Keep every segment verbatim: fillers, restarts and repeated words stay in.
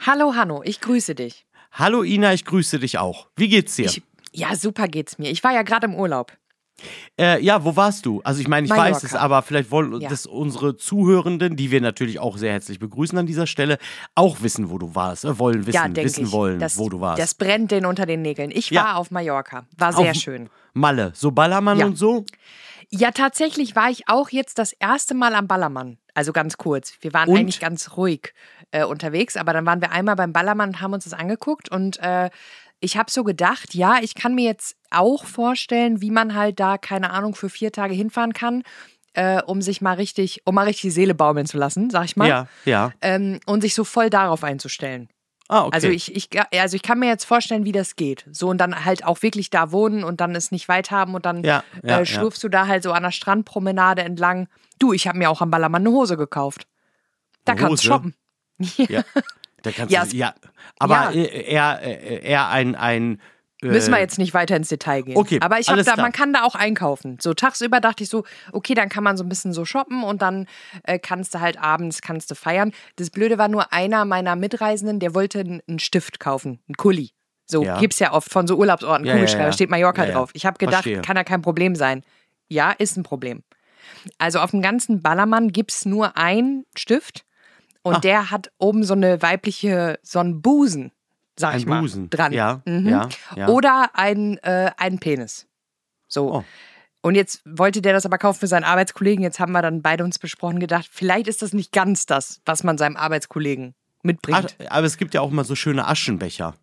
Hallo Hanno, ich grüße dich. Hallo Ina, ich grüße dich auch. Wie geht's dir? Ich, ja, super geht's mir. Ich war ja gerade im Urlaub. Äh, ja, wo warst du? Also ich meine, ich Mallorca. weiß es, aber vielleicht wollen Ja. das unsere Zuhörenden, die wir natürlich auch sehr herzlich begrüßen an dieser Stelle, auch wissen, wo du warst. Äh, wollen wissen, Ja, denke wissen ich. wollen, das, wo du warst. Das brennt denen unter den Nägeln. Ich Ja. war auf Mallorca. War sehr Auf schön. Malle, so Ballermann Ja. und so? Ja, tatsächlich war ich auch jetzt das erste Mal am Ballermann. Also ganz kurz. Wir waren Und? eigentlich ganz ruhig äh, unterwegs, aber dann waren wir einmal beim Ballermann und haben uns das angeguckt und äh, ich habe so gedacht, ja, ich kann mir jetzt auch vorstellen, wie man halt da, keine Ahnung, für vier Tage hinfahren kann, äh, um sich mal richtig, um mal richtig die Seele baumeln zu lassen, sag ich mal. Ja, ja. Ähm, und sich so voll darauf einzustellen. Ah, okay. Also ich, ich, also ich kann mir jetzt vorstellen, wie das geht. So und dann halt auch wirklich da wohnen und dann es nicht weit haben und dann Ja, ja, äh, schlurfst du da halt so an der Strandpromenade entlang. Du, ich habe mir auch am Ballermann eine Hose gekauft. Da Eine kannst du Hose? shoppen. Ja. Da kannst Ja, du, ja. Aber ja. eher, eher, eher ein, ein äh, Müssen wir jetzt nicht weiter ins Detail gehen. Okay, aber ich habe alles da, klar. man kann da auch einkaufen. So tagsüber dachte ich so, okay, dann kann man so ein bisschen so shoppen und dann äh, kannst du halt abends kannst du feiern. Das Blöde war nur einer meiner Mitreisenden, der wollte einen einen Stift kaufen, einen Kuli. So Ja. gibt's ja oft von so Urlaubsorten, Ja, Kugelschreiber, ja, ja. steht Mallorca Ja, ja. drauf. Ich habe gedacht, Verstehe. kann ja kein Problem sein. Ja, ist ein Problem. Also auf dem ganzen Ballermann gibt's nur einen Stift und Ah. der hat oben so eine weibliche, so einen Busen, sag Ein ich mal, Busen. dran. Ja, Mhm. ja, ja. Oder ein, äh, ein Penis. So. Oh. Und jetzt wollte der das aber kaufen für seinen Arbeitskollegen. Jetzt haben wir dann beide uns besprochen, gedacht, vielleicht ist das nicht ganz das, was man seinem Arbeitskollegen mitbringt. Ach, aber es gibt ja auch mal so schöne Aschenbecher.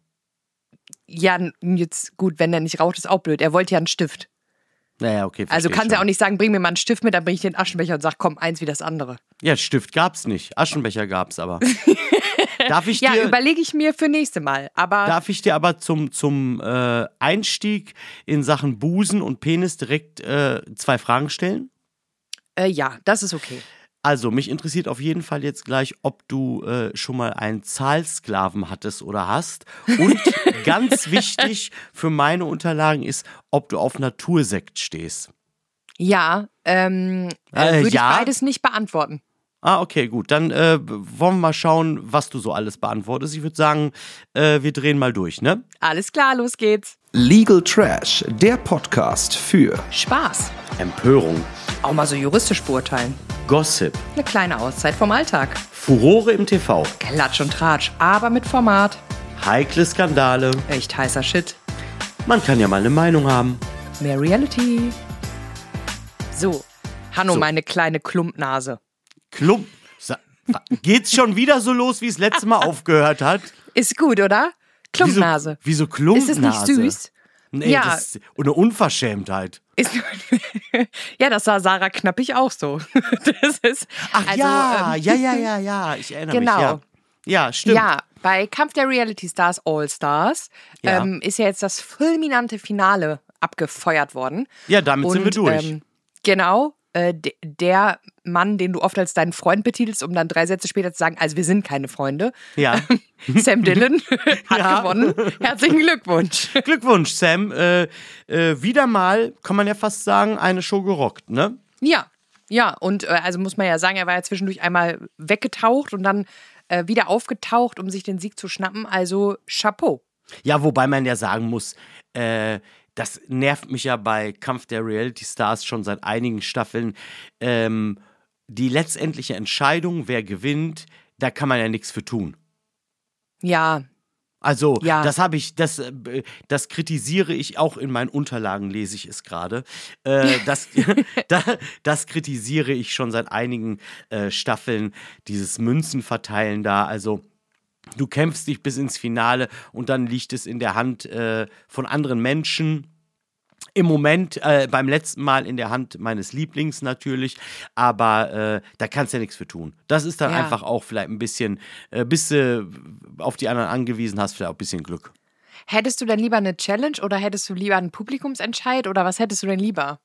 Ja, n- jetzt gut, wenn der nicht raucht, ist auch blöd. Er wollte ja einen Stift. Naja, okay, verstehe Also kannst du schon. ja auch nicht sagen, bring mir mal einen Stift mit, dann bring ich den Aschenbecher und sag, komm, eins wie das andere. Ja, Stift gab's nicht. Aschenbecher gab's aber. darf ich Ja, dir, überlege ich mir für nächste Mal. Aber darf ich dir aber zum, zum äh, Einstieg in Sachen Busen und Penis direkt äh, zwei Fragen stellen? äh, ja, das ist okay. Also, mich interessiert auf jeden Fall jetzt gleich, ob du äh, schon mal einen Zahlsklaven hattest oder hast. Und ganz wichtig für meine Unterlagen ist, ob du auf Natursekt stehst. Ja, ähm, äh, Äh, würde ja? ich beides nicht beantworten. Ah, okay, gut. Dann äh, wollen wir mal schauen, was du so alles beantwortest. Ich würde sagen, äh, wir drehen mal durch, ne? Alles klar, los geht's. Legal Trash, der Podcast für Spaß. Empörung, Auch mal so juristisch beurteilen. Gossip, Eine kleine Auszeit vom Alltag. Furore im T V, Klatsch und Tratsch, aber mit Format. heikle Skandale. Echt heißer Shit. Man kann ja mal eine Meinung haben. Mehr Reality. So, Hanno, So. meine kleine Klumpnase. Klump. Sa- Geht's schon wieder so los, wie es letztes Mal aufgehört hat? Ist gut, oder? Klumpnase. Wieso, wieso Ist Klumpnase? es nicht süß? Nee, Ja. das ist eine Unverschämtheit. Ist ja, das sah Sarah Knappig auch so. Das ist, Ach also, ja, ähm, ja, ja, ja, ja, ich erinnere Genau. mich. Ja, ja stimmt. Ja, bei Kampf der Reality Stars All Stars Ja. ähm, ist ja jetzt das fulminante Finale abgefeuert worden. Ja, damit sind wir Und, durch. Ähm, genau, äh, de- der Mann, den du oft als deinen Freund betitelst, um dann drei Sätze später zu sagen, also wir sind keine Freunde. Ja. Sam Dillon hat Ja. gewonnen. Herzlichen Glückwunsch. Glückwunsch, Sam. Äh, äh, wieder mal, kann man ja fast sagen, eine Show gerockt, ne? Ja, ja, und äh, also muss man ja sagen, er war ja zwischendurch einmal weggetaucht und dann äh, wieder aufgetaucht, um sich den Sieg zu schnappen. Also Chapeau. Ja, wobei man ja sagen muss, äh, das nervt mich ja bei Kampf der Reality Stars schon seit einigen Staffeln. Ähm, die letztendliche Entscheidung, wer gewinnt, da kann man ja nichts für tun. Ja, Also, Ja. das habe ich, das, äh, das kritisiere ich auch in meinen Unterlagen, lese ich es gerade. Äh, das, da, das kritisiere ich schon seit einigen äh, Staffeln, dieses Münzenverteilen da. Also, du kämpfst dich bis ins Finale und dann liegt es in der Hand äh, von anderen Menschen. Im Moment, äh, beim letzten Mal in der Hand meines Lieblings natürlich, aber äh, da kannst du ja nichts für tun. Das ist dann Ja. einfach auch vielleicht ein bisschen, äh, bis du auf die anderen angewiesen hast, vielleicht auch ein bisschen Glück. hättest du denn lieber eine Challenge oder hättest du lieber einen Publikumsentscheid oder was hättest du denn lieber?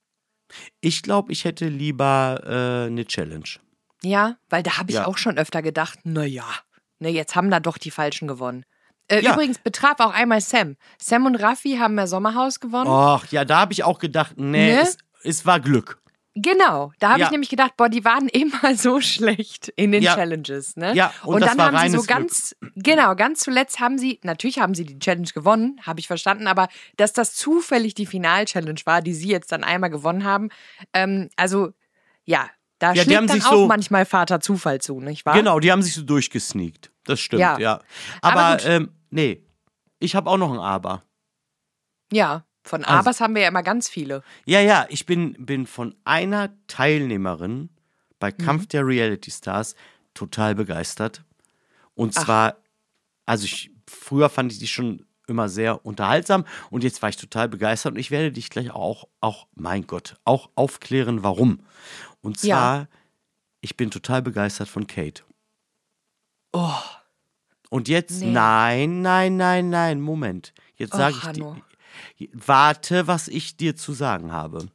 Ich glaube, ich hätte lieber äh, eine Challenge. Ja, weil da habe ich Ja. auch schon öfter gedacht, naja, ne, jetzt haben da doch die Falschen gewonnen. Äh, Ja. Übrigens betraf auch einmal Sam. Sam und Raffi haben mehr Sommerhaus gewonnen. Och, ja, da habe ich auch gedacht, nee, Ne? es, es war Glück. Genau, da habe Ja. ich nämlich gedacht, boah, die waren immer so schlecht in den Ja. Challenges, ne? Ja, und und das dann war haben sie so reines Glück. ganz, genau, ganz zuletzt haben sie, natürlich haben sie die Challenge gewonnen, habe ich verstanden, aber dass das zufällig die Final-Challenge war, die sie jetzt dann einmal gewonnen haben, ähm, also ja, da Ja, die schlägt haben dann sich auch so- manchmal Vater Zufall zu, nicht wahr? Genau, die haben sich so durchgesneakt. Das stimmt, ja. Ja. Aber, Aber gut. ähm, nee, ich habe auch noch ein Aber. Ja, von Also- Abers haben wir ja immer ganz viele. Ja, ja, ich bin, bin von einer Teilnehmerin bei Kampf der Reality Stars total begeistert. Und zwar, also ich, früher fand ich die schon immer sehr unterhaltsam und jetzt war ich total begeistert und ich werde dich gleich auch, auch, mein Gott, auch aufklären, warum. Und zwar, Ja. ich bin total begeistert von Kate. Oh, Und jetzt, Nee. nein, nein, nein, nein, Moment. Jetzt Och, sage ich Hanno. dir, warte, was ich dir zu sagen habe.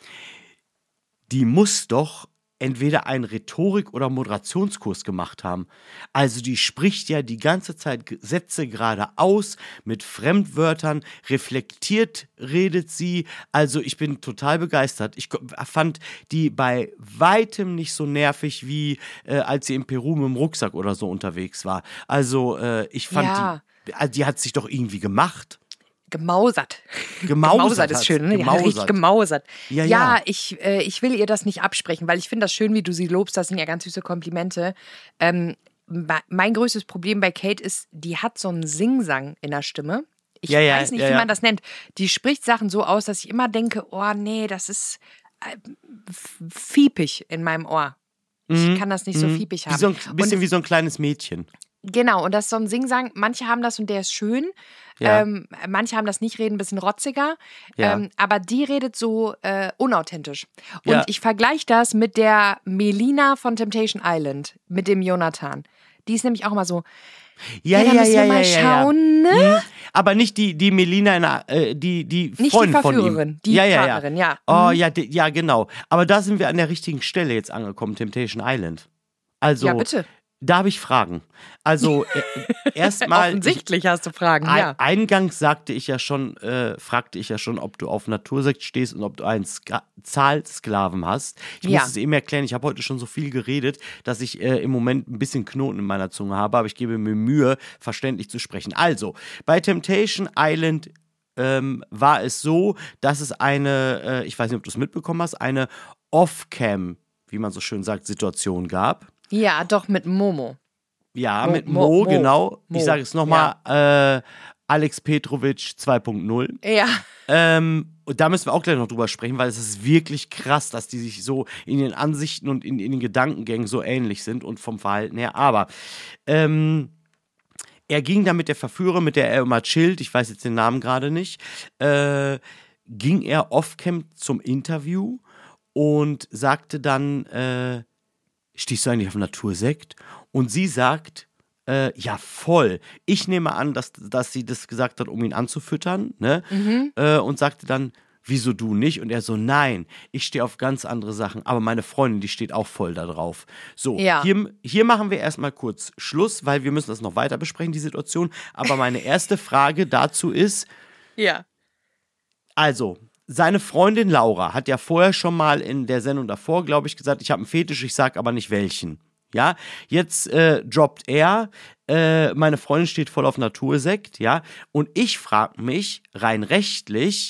Die muss doch entweder einen Rhetorik- oder Moderationskurs gemacht haben. Also die spricht ja die ganze Zeit G- Sätze gerade aus, mit Fremdwörtern, reflektiert redet sie. Also ich bin total begeistert. Ich ko- fand die bei weitem nicht so nervig, wie äh, als sie in Peru mit dem Rucksack oder so unterwegs war. Also äh, ich fand Ja. die, also die hat sich doch irgendwie gemacht. Gemausert. Gemausert ist hat schön, sie. ne? Ja, Gemausert. richtig gemausert. Ja, Ja, ja. ich, äh, ich will ihr das nicht absprechen, weil ich finde das schön, wie du sie lobst. Das sind ja ganz süße Komplimente. Ähm, ma- mein größtes Problem bei Kate ist, die hat so einen Singsang in der Stimme. Ich Ja, ja, weiß nicht, ja, wie ja. man das nennt. Die spricht Sachen so aus, dass ich immer denke, oh nee, das ist äh, f- fiepig in meinem Ohr. Ich kann das nicht so fiepig haben. Wie so ein, bisschen Und wie so ein kleines Mädchen. Genau, und das ist so ein Singsang. Manche haben das und der ist schön. Ja. Ähm, manche haben das nicht, reden ein bisschen rotziger. Ja. Ähm, aber die redet so äh, unauthentisch. Und Ja. ich vergleiche das mit der Melina von Temptation Island, mit dem Jonathan. Die ist nämlich auch mal so, Ja, da ja, müssen ja, wir mal ja, ja, schauen, ja. ne? Hm. Aber nicht die, die Melina, in der, äh, die, die Nicht die Freundin von ihm. Verführerin, die ja, ja, Partnerin, ja. Oh, Mhm. ja, die, ja, genau. Aber da sind wir an der richtigen Stelle jetzt angekommen, Temptation Island. Also, Ja, bitte. da habe ich Fragen. Also, äh, erstmal. Offensichtlich hast du Fragen, Ein, ja. Eingangs sagte ich ja schon, äh, fragte ich ja schon, ob du auf Natursekt stehst und ob du einen Ska Zahlsklaven hast. Ich Ja. muss es eben erklären, ich habe heute schon so viel geredet, dass ich äh, im Moment ein bisschen Knoten in meiner Zunge habe, aber ich gebe mir Mühe, verständlich zu sprechen. Also, bei Temptation Island ähm, war es so, dass es eine, äh, ich weiß nicht, ob du es mitbekommen hast, eine Off-Cam, wie man so schön sagt, Situation gab. Ja, doch mit Momo. Ja, Mo- mit Mo- Mo, Mo. genau. Mo, Ich sage es nochmal, äh, Alex Petrovic zwei Punkt null. Ja. Ähm, und da müssen wir auch gleich noch drüber sprechen, weil es ist wirklich krass, dass die sich so in den Ansichten und in, in den Gedankengängen so ähnlich sind und vom Verhalten her. Aber ähm, er ging da mit der Verführerin, mit der er immer chillt, ich weiß jetzt den Namen gerade nicht, äh, ging er off-cam zum Interview und sagte dann, äh, stehst du eigentlich auf Natursekt? Und sie sagt, äh, ja, voll. Ich nehme an, dass, dass sie das gesagt hat, um ihn anzufüttern, ne? Äh, und sagte dann, wieso du nicht? Und er so, nein, ich stehe auf ganz andere Sachen, aber meine Freundin, die steht auch voll da drauf. So, Ja. hier, hier machen wir erstmal kurz Schluss, weil wir müssen das noch weiter besprechen, die Situation. Aber meine erste Frage dazu ist, Ja. also, seine Freundin Laura hat ja vorher schon mal in der Sendung davor, glaube ich, gesagt, ich habe einen Fetisch, ich sag aber nicht welchen. Ja, jetzt äh, droppt er, äh, meine Freundin steht voll auf Natursekt, ja, und ich frage mich, rein rechtlich,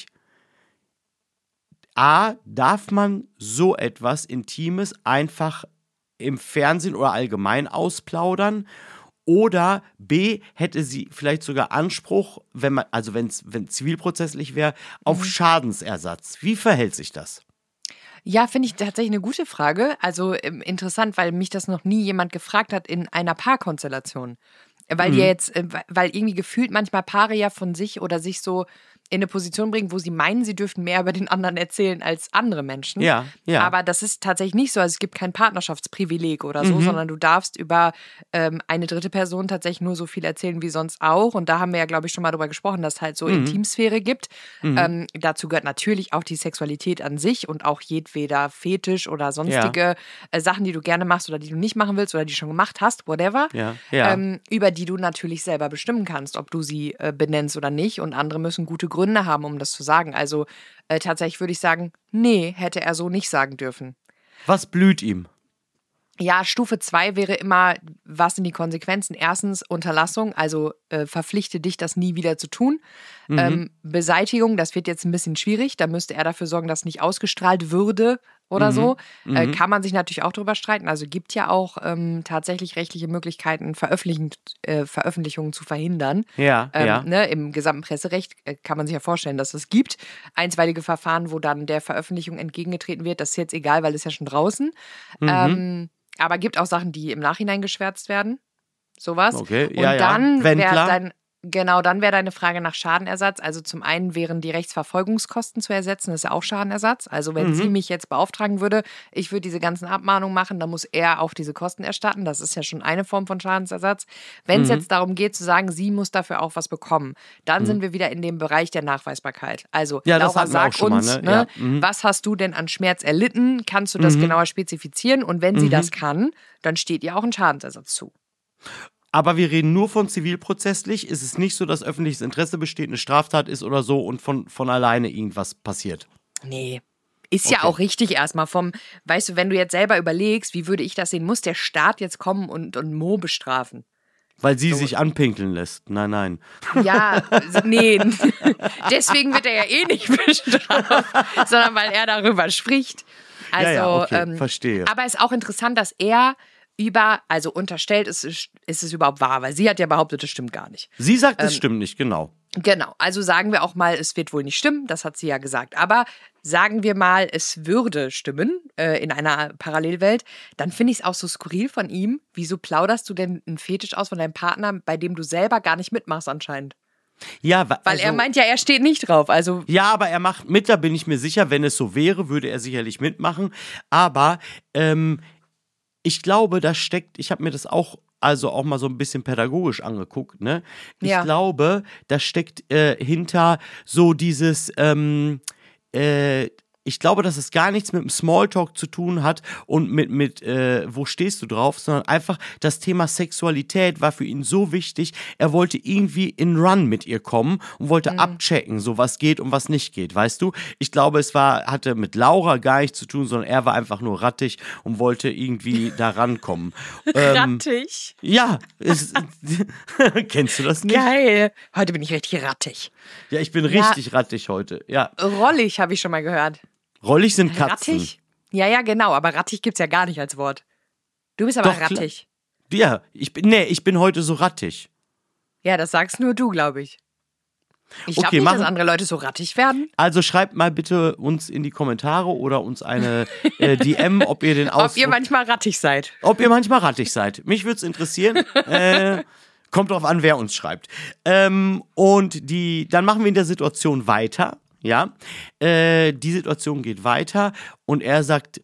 A, darf man so etwas Intimes einfach im Fernsehen oder allgemein ausplaudern? Oder B, hätte sie vielleicht sogar Anspruch, wenn man, also wenn's, wenn zivilprozesslich wäre, auf Schadensersatz. Wie verhält sich das? Ja, finde ich tatsächlich eine gute Frage. Also ähm, interessant, weil mich das noch nie jemand gefragt hat in einer Paarkonstellation. Weil die ja jetzt, äh, weil irgendwie gefühlt manchmal Paare ja von sich oder sich so in eine Position bringen, wo sie meinen, sie dürften mehr über den anderen erzählen als andere Menschen. Ja, ja. Aber das ist tatsächlich nicht so. Also es gibt kein Partnerschaftsprivileg oder so, sondern du darfst über ähm, eine dritte Person tatsächlich nur so viel erzählen wie sonst auch. Und da haben wir ja, glaube ich, schon mal drüber gesprochen, dass es halt so Intimsphäre gibt. Ähm, dazu gehört natürlich auch die Sexualität an sich und auch jedweder Fetisch oder sonstige äh, Sachen, die du gerne machst oder die du nicht machen willst oder die schon gemacht hast, whatever. Ja, ja. Ähm, über die du natürlich selber bestimmen kannst, ob du sie äh, benennst oder nicht. Und andere müssen gute Gründe Gründe haben, um das zu sagen. Also äh, tatsächlich würde ich sagen, nee, hätte er so nicht sagen dürfen. Was blüht ihm? Ja, Stufe zwei wäre immer, was sind die Konsequenzen? Erstens Unterlassung, also äh, verpflichte dich, das nie wieder zu tun. Mhm. Ähm, Beseitigung, das wird jetzt ein bisschen schwierig. Da müsste er dafür sorgen, dass nicht ausgestrahlt würde oder mhm. so. Äh, mhm. Kann man sich natürlich auch drüber streiten. Also gibt ja auch ähm, tatsächlich rechtliche Möglichkeiten, Veröffentlichen, äh, Veröffentlichungen zu verhindern. Ja, ähm, ja. Ne, im gesamten Presserecht äh, kann man sich ja vorstellen, dass es gibt einstweilige Verfahren, wo dann der Veröffentlichung entgegengetreten wird. Das ist jetzt egal, weil es ja schon draußen. Mhm. Ähm, Aber gibt auch Sachen, die im Nachhinein geschwärzt werden. Sowas. Okay, und ja, ja. dann wäre Wendler. dein, genau, dann wäre deine Frage nach Schadenersatz. Also zum einen wären die Rechtsverfolgungskosten zu ersetzen, das ist ja auch Schadenersatz. Also wenn mhm. sie mich jetzt beauftragen würde, ich würde diese ganzen Abmahnungen machen, dann muss er auch diese Kosten erstatten. Das ist ja schon eine Form von Schadensersatz. Wenn es mhm. jetzt darum geht zu sagen, sie muss dafür auch was bekommen, dann mhm. sind wir wieder in dem Bereich der Nachweisbarkeit. Also ja, Laura, sag uns, mal, ne? ne, ja. mhm. was hast du denn an Schmerz erlitten? Kannst du das mhm. genauer spezifizieren? Und wenn sie mhm. das kann, dann steht ihr auch ein Schadensersatz zu. Aber wir reden nur von zivilprozesslich. Es ist nicht so, dass öffentliches Interesse besteht, eine Straftat ist oder so und von, von alleine irgendwas passiert. Nee. Ist okay. ja auch richtig erstmal vom, weißt du, wenn du jetzt selber überlegst, wie würde ich das sehen, muss der Staat jetzt kommen und, und Mo bestrafen? Weil sie so. sich anpinkeln lässt. Nein, nein. Ja, nee. Deswegen wird er ja eh nicht bestraft, sondern weil er darüber spricht. Also, ja, ja, okay, ähm, verstehe. Aber es ist auch interessant, dass er über, also unterstellt, ist, ist es überhaupt wahr, weil sie hat ja behauptet, es stimmt gar nicht. Sie sagt, es ähm, stimmt nicht, genau. Genau, also sagen wir auch mal, es wird wohl nicht stimmen, das hat sie ja gesagt. Aber sagen wir mal, es würde stimmen äh, in einer Parallelwelt, dann finde ich es auch so skurril von ihm. Wieso plauderst du denn einen Fetisch aus von deinem Partner, bei dem du selber gar nicht mitmachst anscheinend? Ja, also, weil er meint ja, er steht nicht drauf. Also ja, aber er macht mit, da bin ich mir sicher, wenn es so wäre, würde er sicherlich mitmachen. Aber ähm, ich glaube, da steckt, ich habe mir das auch also auch mal so ein bisschen pädagogisch angeguckt, ne? Ich ja. glaube, da steckt äh, hinter so dieses, ähm, äh, ich glaube, dass es gar nichts mit dem Smalltalk zu tun hat und mit, mit äh, wo stehst du drauf, sondern einfach das Thema Sexualität war für ihn so wichtig, er wollte irgendwie in Run mit ihr kommen und wollte mhm. abchecken, so was geht und was nicht geht, weißt du? Ich glaube, es war, hatte mit Laura gar nichts zu tun, sondern er war einfach nur rattig und wollte irgendwie da rankommen. ähm, rattig? Ja. Es, kennst du das nicht? Geil. Heute bin ich richtig rattig. Ja, ich bin ja. richtig rattig heute, ja. Rollig, habe ich schon mal gehört. Rollig sind Katzen. Rattig? Ja, ja, genau, aber rattig gibt's ja gar nicht als Wort. Du bist aber Doch, rattig. Ja, ich bin, nee, ich bin heute so rattig. Ja, das sagst nur du, glaube ich. Ich glaube okay, nicht, machen, dass andere Leute so rattig werden. Also schreibt mal bitte uns in die Kommentare oder uns eine äh, D M, ob ihr den Ausdruck... Ob ihr manchmal rattig seid. Ob ihr manchmal rattig seid. Mich würde es interessieren. äh, kommt drauf an, wer uns schreibt. Ähm, und die, dann machen wir in der Situation weiter. Ja, äh, die Situation geht weiter und er sagt,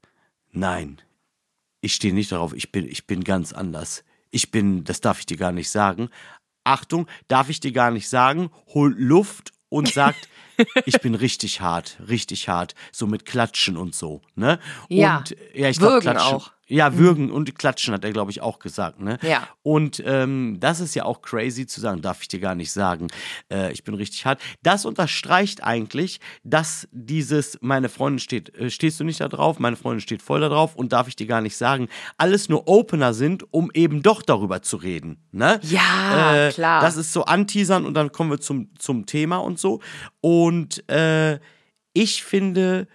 nein, ich stehe nicht darauf, ich bin, ich bin ganz anders. Ich bin, das darf ich dir gar nicht sagen. Achtung, darf ich dir gar nicht sagen, holt Luft und sagt, ich bin richtig hart, richtig hart, so mit Klatschen und so, ne? Ja, und, ja ich würgen glaub, Klatschen, auch. Ja, würgen mhm. und klatschen hat er, glaube ich, auch gesagt, ne? Ja. Und ähm, das ist ja auch crazy zu sagen, darf ich dir gar nicht sagen, äh, ich bin richtig hart. Das unterstreicht eigentlich, dass dieses, meine Freundin steht, äh, stehst du nicht da drauf, meine Freundin steht voll da drauf und darf ich dir gar nicht sagen, alles nur Opener sind, um eben doch darüber zu reden, ne? Ja, äh, klar. Das ist so anteasern und dann kommen wir zum, zum Thema und so. Und äh, ich finde...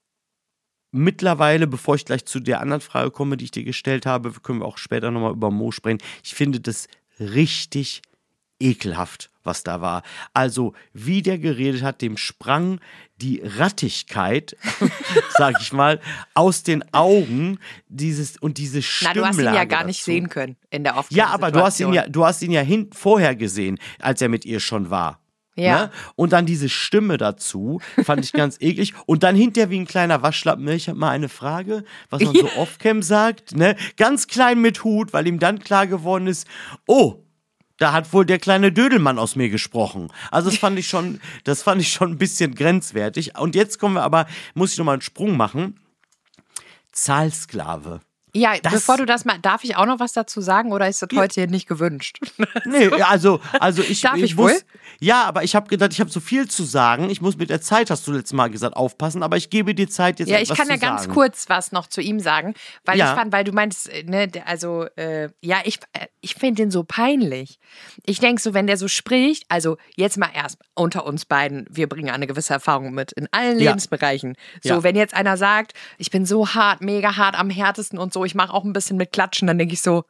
Mittlerweile, bevor ich gleich zu der anderen Frage komme, die ich dir gestellt habe, können wir auch später nochmal über Mo sprechen. Ich finde das richtig ekelhaft, was da war. Also, wie der geredet hat, dem sprang die Rattigkeit, sag ich mal, aus den Augen dieses und diese Stimmlage. Na, du hast ihn ja gar dazu. nicht sehen können in der Aufnahme. Ja, aber du hast ihn ja, du hast ihn ja hin, vorher gesehen, als er mit ihr schon war. Ja. Ne? Und dann diese Stimme dazu, fand ich ganz eklig. Und dann hinterher wie ein kleiner Waschlappen, ne? Ich habe mal eine Frage, was man so off-cam sagt, ne? Ganz klein mit Hut, weil ihm dann klar geworden ist, oh, da hat wohl der kleine Dödelmann aus mir gesprochen. Also das fand ich schon, das fand ich schon ein bisschen grenzwertig. Und jetzt kommen wir aber, muss ich nochmal einen Sprung machen. Zahlsklave. Ja, Das- bevor du das mal, darf ich auch noch was dazu sagen oder ist das Ja. heute nicht gewünscht? Nee, also, also ich, Darf ich muss, wohl? Ja, aber ich habe gedacht, ich habe so viel zu sagen. Ich muss mit der Zeit, hast du letztes Mal gesagt, aufpassen. Aber ich gebe dir Zeit, jetzt Ja, ich etwas kann zu ja ganz sagen. kurz was noch zu ihm sagen, weil Ja. ich fand, weil du meintest, äh, ne, der- also, äh, ja, ich, äh, ich finde den so peinlich. Ich denke so, wenn der so spricht, also jetzt mal erst unter uns beiden, wir bringen eine gewisse Erfahrung mit in allen Ja. Lebensbereichen. So, Ja. wenn jetzt einer sagt, ich bin so hart, mega hart am härtesten und so, ich mache auch ein bisschen mit Klatschen, dann denke ich so,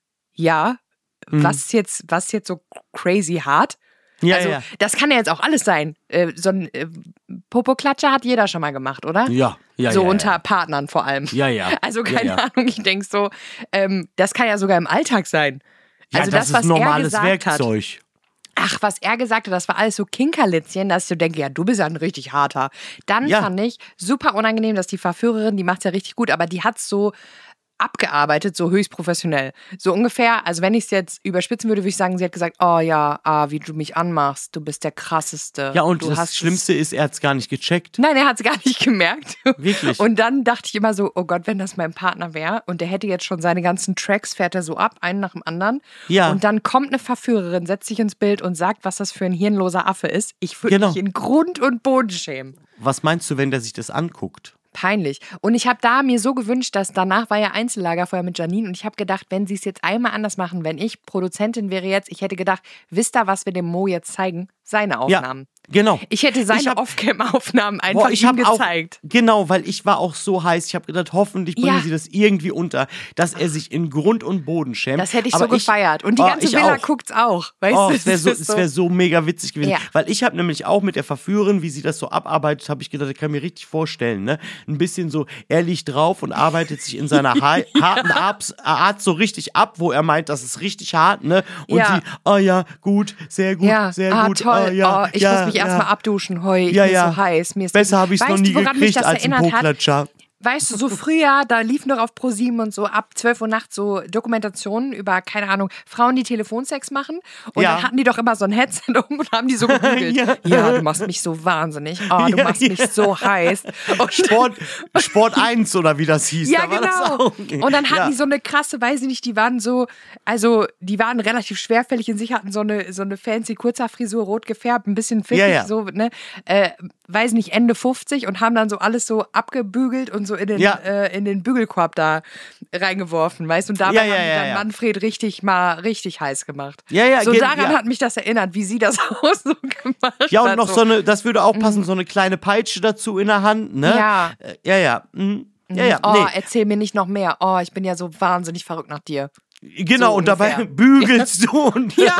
ja, Mhm. was ist jetzt, was ist jetzt so crazy hart? Ja, also, ja. das kann ja jetzt auch alles sein. Äh, so ein äh, Popo-Klatscher hat jeder schon mal gemacht, oder? Ja, ja, so ja, unter ja. Partnern vor allem. Ja, ja. Also Ja, keine ja. Ahnung, ich denke so, ähm, das kann ja sogar im Alltag sein. Ja, Also das, das, was ist normales er gesagt Werkzeug. hat. Ach, was er gesagt hat, das war alles so Kinkerlitzchen, dass ich so denke, ja, du bist ja ein richtig harter. Dann Ja. fand ich super unangenehm, dass die Verführerin, die macht's ja richtig gut, aber die hat's so abgearbeitet, so höchst professionell. So ungefähr, also wenn ich es jetzt überspitzen würde, würde ich sagen, sie hat gesagt, oh ja, ah, wie du mich anmachst, du bist der Krasseste. Ja, und du das hast es- Schlimmste ist, er hat es gar nicht gecheckt. Nein, er hat es gar nicht gemerkt. Wirklich? Und dann dachte ich immer so, oh Gott, wenn das mein Partner wäre und der hätte jetzt schon seine ganzen Tracks, fährt er so ab, einen nach dem anderen. Ja. Und dann kommt eine Verführerin, setzt sich ins Bild und sagt, was das für ein hirnloser Affe ist. Ich würde Genau. mich in Grund und Boden schämen. Was meinst du, wenn der sich das anguckt? Peinlich. Und ich habe da mir so gewünscht, dass danach war ja Einzellager vorher mit Janine und ich habe gedacht, wenn sie es jetzt einmal anders machen, wenn ich Produzentin wäre jetzt, ich hätte gedacht, wisst ihr, was wir dem Mo jetzt zeigen? Seine Aufnahmen. Ja, genau. Ich hätte seine Ich hab- Off-Cam-Aufnahmen einfach Boah, ich ihm hab auch, gezeigt. genau, weil ich war auch so heiß. Ich habe gedacht, hoffentlich bringen Ja. sie das irgendwie unter, dass er sich in Grund und Boden schämt. Das hätte ich Aber so gefeiert. Und die oh, ganze ich Villa auch. guckt's auch. Weißt Oh, du, es wäre so, ist es wär so mega witzig gewesen. Ja. Weil ich habe nämlich auch mit der Verführerin, wie sie das so abarbeitet, habe ich gedacht, ich kann mir richtig vorstellen, ne? Ein bisschen so, er liegt drauf und arbeitet sich in seiner ha harten Abs Art so richtig ab, wo er meint, das ist richtig hart, ne? Und Ja. sie, oh ja, gut, sehr gut, Ja, sehr ah, gut. toll. Oh, ja, oh, ich ja, muss mich ja. erstmal abduschen heu. Ich Ja, bin ja. so heiß. Mir ist Besser habe ich es noch Weißt nie du, woran mich gekriegt das als ein erinnert hat? Po-Klatscher. Weißt du, so früher, da liefen doch auf ProSieben und so ab zwölf Uhr nachts so Dokumentationen über, keine Ahnung, Frauen, die Telefonsex machen. Und Ja. dann hatten die doch immer so ein Headset um und haben die so gegoogelt. Ja. ja. du machst mich so wahnsinnig. Oh, du Ja, machst ja. mich so heiß. Und Sport, Sport eins oder wie das hieß. Ja, da war das genau. auch. Und dann hatten ja. die so eine krasse, weiß ich nicht, die waren so, also die waren relativ schwerfällig in sich, hatten so eine, so eine fancy Kurzhaarfrisur, rot gefärbt, ein bisschen fickig, Ja, ja. so, ne, äh, weiß nicht, Ende fünfzig und haben dann so alles so abgebügelt und so in den, Ja. äh, in den Bügelkorb da reingeworfen, weißt du, und dabei Ja, ja, haben die ja, dann ja. Manfred richtig mal richtig heiß gemacht. Ja, ja, So ge- daran ja. hat mich das erinnert, wie sie das auch so gemacht hat. Ja, und noch so eine, das würde auch Mhm. passen, so eine kleine Peitsche dazu in der Hand, ne? Ja. Äh, Ja, ja. mhm. Ja, ja, Oh, nee. erzähl mir nicht noch mehr. Oh, ich bin ja so wahnsinnig verrückt nach dir. Genau, so und dabei ungefähr. bügelst du und. Ja.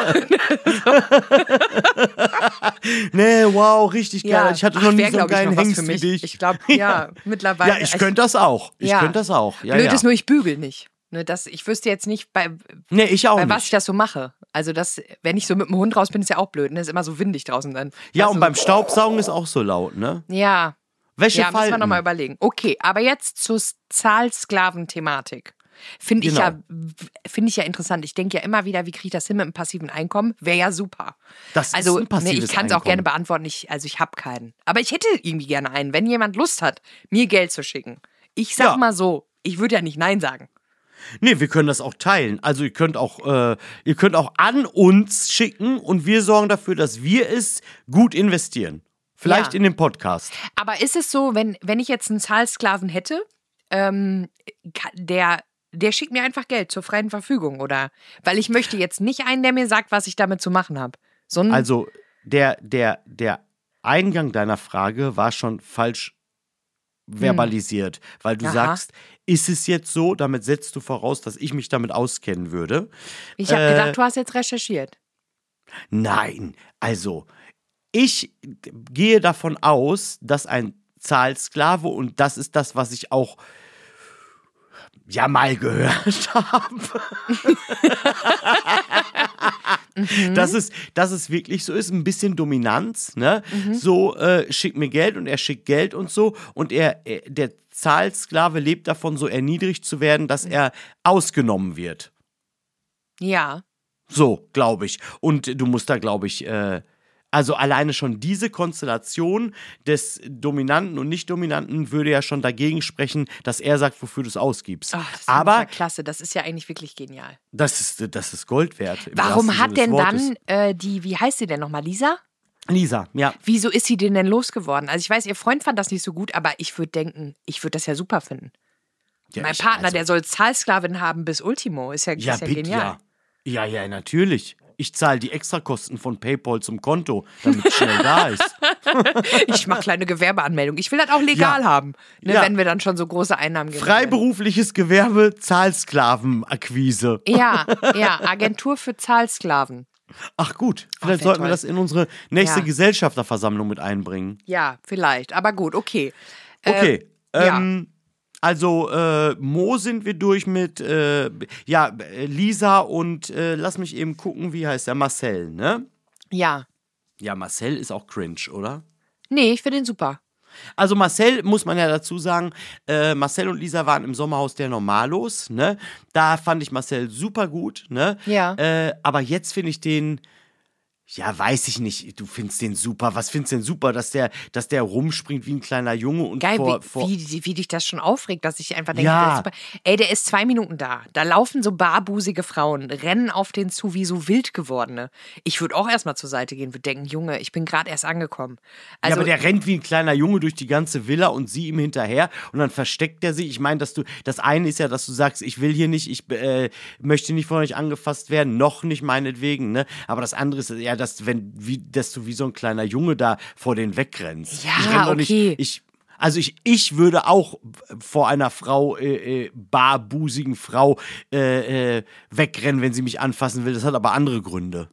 Nee, wow, richtig geil. Ich hatte noch Ach, nie wär, so einen glaub ich, geilen noch was Hengst für wie mich. dich. Ich glaube, ja, mittlerweile. Ja, ich könnte das auch. Ich Ja. könnte das auch. Ja, Blöd ja. ist nur, ich bügel nicht. Ne, das, ich wüsste jetzt nicht, bei, Nee, ich auch bei was ich nicht. das so mache. Also, das, wenn ich so mit dem Hund raus bin, ist ja auch blöd. Ne? Ist immer so windig draußen dann. Ja, Weißt und du, beim Staubsaugen ist auch so laut, ne? Ja. Wäsche Ja, müssen wir falten. nochmal überlegen. Okay, aber jetzt zur Zahlsklaven-Thematik. Finde ich, Genau. ja, finde ich ja interessant. Ich denke ja immer wieder, wie kriege ich das hin mit einem passiven Einkommen? Wäre ja super. Das Also, ist ein passives nee, ich kann es auch Einkommen. gerne beantworten. Ich, also, ich habe keinen. Aber ich hätte irgendwie gerne einen, wenn jemand Lust hat, mir Geld zu schicken. Ich sag Ja. mal so, ich würde ja nicht Nein sagen. Nee, wir können das auch teilen. Also ihr könnt auch, äh, ihr könnt auch an uns schicken und wir sorgen dafür, dass wir es gut investieren. Vielleicht Ja. in den Podcast. Aber ist es so, wenn, wenn ich jetzt einen Zahlsklaven hätte, ähm, ka- der, der schickt mir einfach Geld zur freien Verfügung, oder? Weil ich möchte jetzt nicht einen, der mir sagt, was ich damit zu machen habe. So ein, Also der, der, der Eingang deiner Frage war schon falsch verbalisiert, weil du Aha. sagst, ist es jetzt so, damit setzt du voraus, dass ich mich damit auskennen würde. ich habe äh, gedacht, du hast jetzt recherchiert. Nein, also ich gehe davon aus, dass ein Zahlsklave, und das ist das, was ich auch ja mal gehört habe, dass, es, dass es wirklich so ist, ein bisschen Dominanz, ne? So, äh, schick mir Geld und er schickt Geld und so, und er, er der Zahlsklave lebt davon, so erniedrigt zu werden, dass er ausgenommen wird. Ja. So, glaube ich. Und du musst da, glaube ich, äh, Also alleine schon diese Konstellation des Dominanten und Nicht-Dominanten würde ja schon dagegen sprechen, dass er sagt, wofür du es ausgibst. Ach, das Aber ja klasse, das ist ja eigentlich wirklich genial. das ist, das ist Gold wert. im Warum wahrsten hat Sinne des denn Wortes. dann äh, die, wie heißt sie denn nochmal, Lisa? Lisa, ja. Wieso ist sie den denn losgeworden? Also ich weiß, ihr Freund fand das nicht so gut, aber ich würde denken, ich würde das ja super finden. ja mein ich, Partner, also, der soll Zahlsklavin haben bis Ultimo. Ist ja, Ja, ist ja bitte, genial. ja. Ja, ja, natürlich. Ich zahle die Extrakosten von PayPal zum Konto, damit es schnell da ist. Ich mache kleine Gewerbeanmeldung. Ich will das auch legal Ja. haben, ne, Ja. wenn wir dann schon so große Einnahmen generieren. Freiberufliches Gewerbe, Zahlsklavenakquise. Ja, ja, Agentur für Zahlsklaven. Ach gut, vielleicht wär sollten wir toll. das in unsere nächste Ja. Gesellschafterversammlung mit einbringen. Ja, vielleicht, aber gut, okay. Okay, Äh, ja. ähm, also äh, Mo sind wir durch mit, äh, ja, äh, Lisa und äh, lass mich eben gucken, wie heißt der, Marcel, ne? Ja. Ja, Marcel ist auch cringe, oder? Nee, ich finde den super. Also Marcel, muss man ja dazu sagen, äh, Marcel und Lisa waren im Sommerhaus der Normalos, ne? Da fand ich Marcel super gut, ne? Ja. Äh, aber jetzt finde ich den, ja, weiß ich nicht, du findest den super. Was findest du denn super, dass der, dass der rumspringt wie ein kleiner Junge und Geil, vor, wie, vor wie, wie dich das schon aufregt, dass ich einfach denke, Ja. der ist super. Ey, der ist zwei Minuten da. Da laufen so barbusige Frauen, rennen auf den zu wie so wild gewordene. Ich würde auch erstmal zur Seite gehen, würde denken, Junge, ich bin gerade erst angekommen. Also, ja, aber der rennt wie ein kleiner Junge durch die ganze Villa und sie ihm hinterher und dann versteckt er sich. Ich meine, dass du, das eine ist ja, dass du sagst, ich will hier nicht, ich äh, möchte nicht von euch angefasst werden, noch nicht meinetwegen, ne? Aber das andere ist ja, dass wenn, wie, dass du wie so ein kleiner Junge da vor den wegrennst. Ja, ich renn doch okay. nicht, ich, also ich, ich würde auch vor einer Frau, äh, äh, barbusigen Frau, äh, äh, wegrennen, wenn sie mich anfassen will. Das hat aber andere Gründe.